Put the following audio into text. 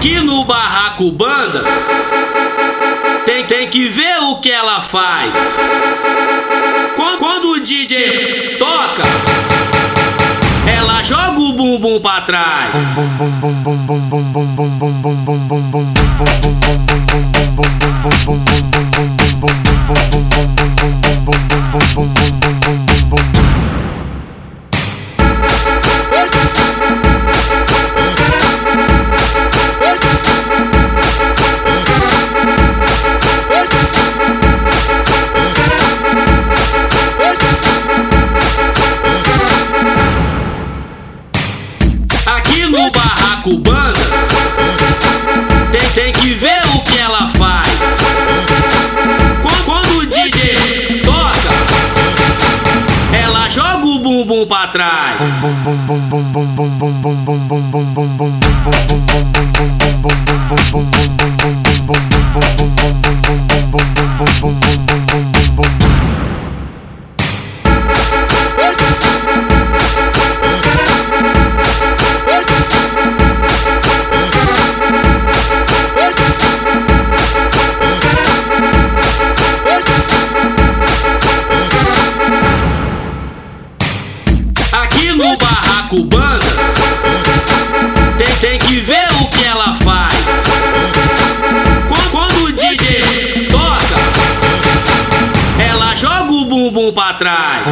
Aqui no Barraco Banda tem que ver o que ela faz. Quando o DJ toca, ela joga o bumbum pra trás. Aqui no Barraco Banda tem que ver o que ela faz. Quando o DJ toca, ela joga o bumbum pra trás. Aqui no Barraco Banda tem que ver o que ela faz. Quando o DJ toca, ela joga o bumbum pra trás.